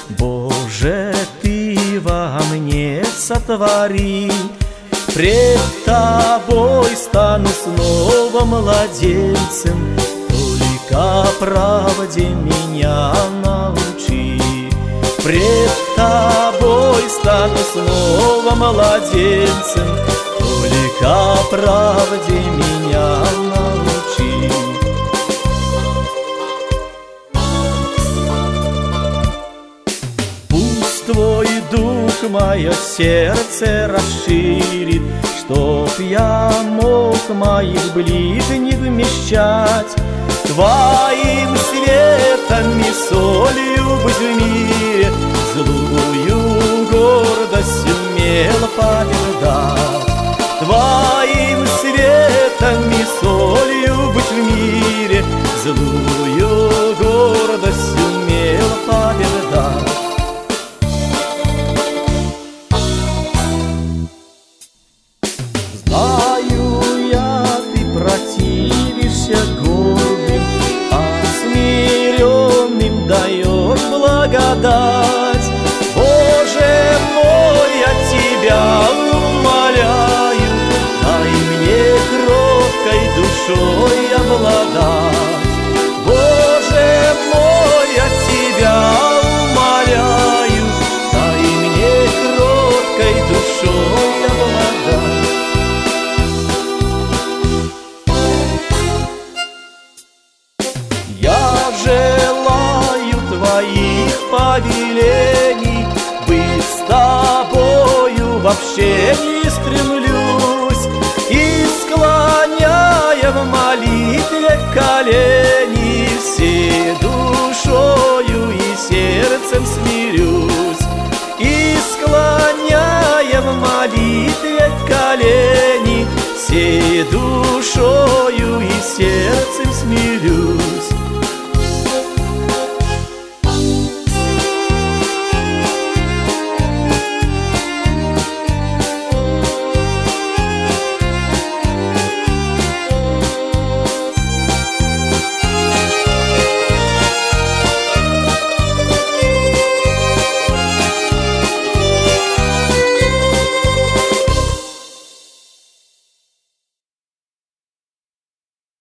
Боже, Ты во мне сотвори, пред Тобой стану снова младенцем, только правде меня научи. Пред Тобой стану снова младенцем, только правде меня научи. Пусть Твой Дух мое сердце расширит, чтоб я мог моих ближних вмещать. Твоим светом и солью быть в мире, злую гордость умело побеждать. Твоим светом и солью быть в мире, злую гордость умело побеждать. Знаю я, Ты противишься гордым, а смиренным даешь благодать. Боже мой, я Тебя умоляю, дай мне кроткой душой обладать. Боже мой, я Тебя умоляю, дай мне кроткой душой обладать. Я желаю Твоих повелений, быть с Тобою в общении стремлюсь, и склоняя в молитве колени, всей душою и сердцем смирюсь. И склоняя в молитве колени, всей душою и сердцем смирюсь.